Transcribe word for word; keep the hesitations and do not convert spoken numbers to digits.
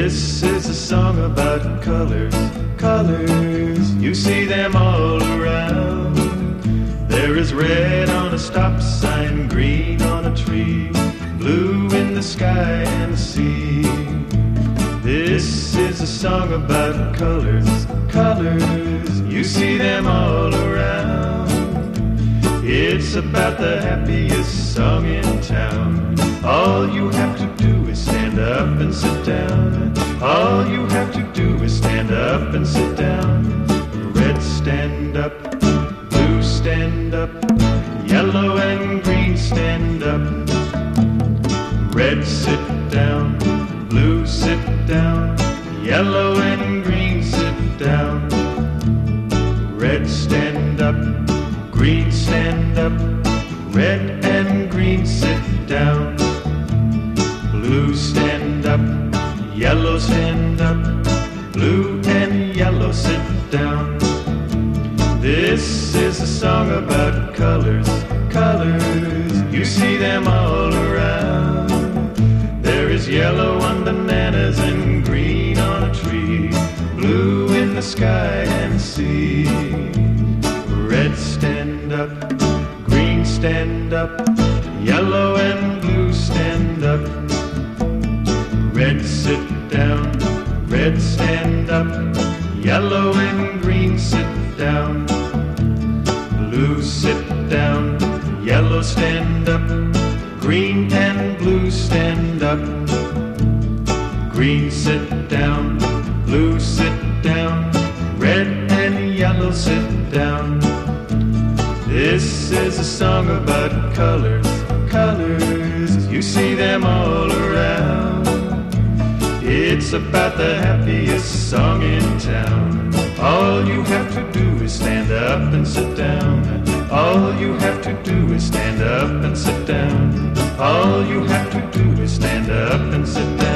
This is a song about colors, colors, you see them all around. There is red on a stop sign, green on a tree, blue in the sky and the sea. This is a song about colors, colors, you see them all around. It's about the happiest song in town. All you have to do is stand up and sit down. All you have to do is stand up and sit down. Red, stand up. Blue, stand up. Yellow and green, stand up. Red, sit down. Blue, sit down. Yellow and green, sit down. Red, stand up. Green, stand up. Red and green, sit down. Blue, stand up. Yellow, stand up. Blue and yellow, sit down. This is a song about colors, colors, you see them all around. There is yellow on bananas and green on a tree, blue in the sky and sea. Red, stand up. Green, stand up. Yellow and blue, stand up. Red, sit down. Red, stand up. Yellow and green, sit down. Blue, sit down. Yellow, stand up. Green and blue, stand up. Green, sit down. Blue, sit down. Red and yellow, sit down. This is a song about colors, colors, you see them all around. It's about the happiest song in town. All you have to do is stand up and sit down. All you have to do is stand up and sit down. All you have to do is stand up and sit down.